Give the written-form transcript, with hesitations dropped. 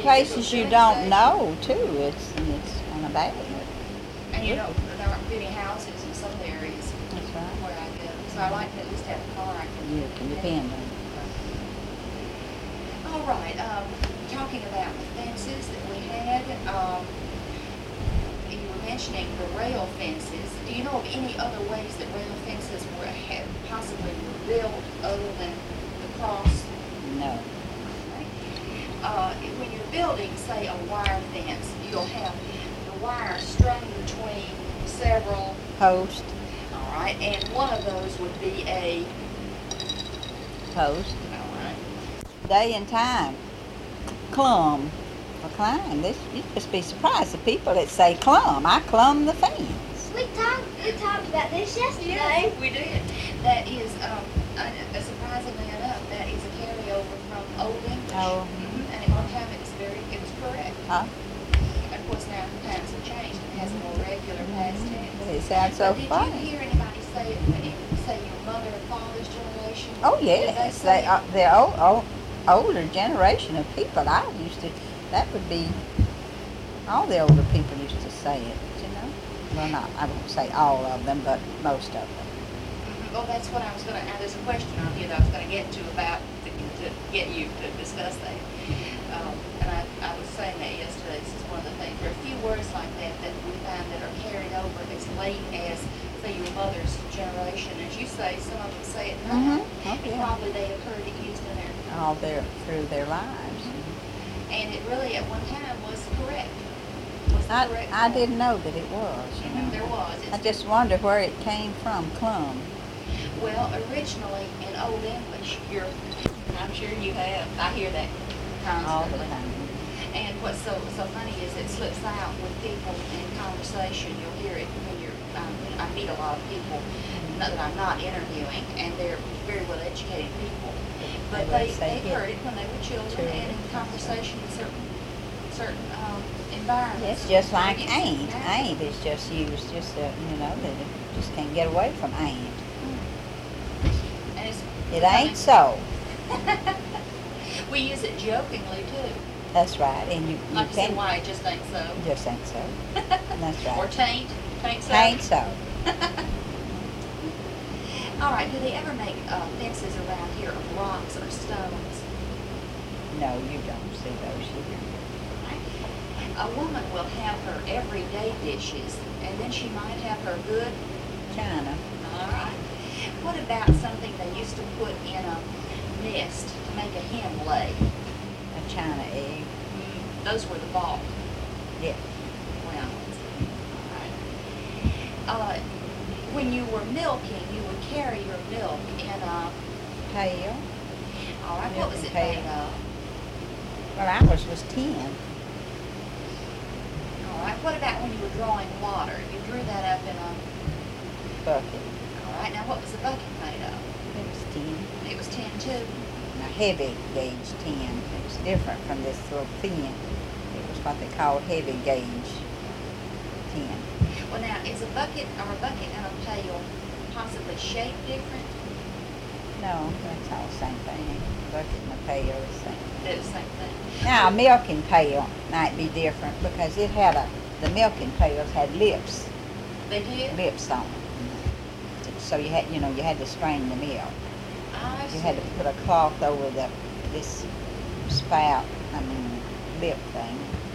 places you don't know too. It's kind of bad. And you know, there aren't many houses in some areas That's right. where I go. So I like to at least have a car I can. You can depend on. All right. Talking about the fences that we had, you were mentioning the rail fences. Do you know of any other ways that rail fences possibly were built other than the cross? No. When you're building, say, a wire fence, you'll have the wire strung between several Post. All right, and one of those would be a Post. all right. Day and time. Clumb. Or climb. You just be surprised the people that say clumb. I clumb the fence. We talked about this yesterday. Yes, we did. That is, surprisingly enough, that is a carryover from Old English. Oh. And at one time it was correct. Huh? Of course, now times have changed. It has a more regular past tense. It sounds so But funny. Did you hear anybody say it when say your mother and father's generation? Oh Did yes, say it? the older generation of people. That would be all the older people used to say it. You know, well, not I won't say all of them, but most of them. Well, that's what I was going to. There's a question on here that I was going to get to about to get you to discuss that. And I was saying that yesterday. This is one of the things. There are a few words like that that we find that are carried over as late as, say, your mother's generation. As you say, some of them say it now, Oh, and yeah. probably they have heard it used in their. All through their lives. And it really, at one time, was correct. Was the correct I form. didn't know that it was. You know. There was. I just wonder where it came from. Clumb. Well, originally in Old English, I'm sure you have. I hear that All the constantly. time. And what's so funny is it slips out with people in conversation. You'll hear it when I meet a lot of people that I'm not interviewing, and they're very well educated people. But they heard it when they were children and in conversation in certain environments. It's just like It's ain't. now. Ain't is just used, that it just can't get away from ain't. And it's It ain't so. We use it jokingly too. That's right. And you Like you said, can't. why it just ain't so. Just ain't so. That's right. Or taint so. Ain't so. All right, do they ever make fences around here of rocks or stones? No, you don't see those here. A woman will have her everyday dishes, and then she might have her good. China. All right. What about something they used to put in a nest to make a hen lay? A China egg. Those were the bulk. Yeah. Well, all right. When you were milking, you would carry your milk in a. Pail. All right. What was it Milking made pail. of? Well, ours was tin. All right. What about when you were drawing water? You drew that up in a Bucket. All right. Now, what was the bucket made of? It was tin. It was tin too. A heavy gauge tin. It was different from this little thin. It was what they call heavy gauge tin. Well, now, is a bucket and a pail possibly shaped different? No, that's all the same thing. A bucket and a pail is the same. They're the same thing. Now, a milking pail might be different because the milking pails had lips They did? on them. So you had to strain the milk. I You had to put a cloth over this spout, lip thing,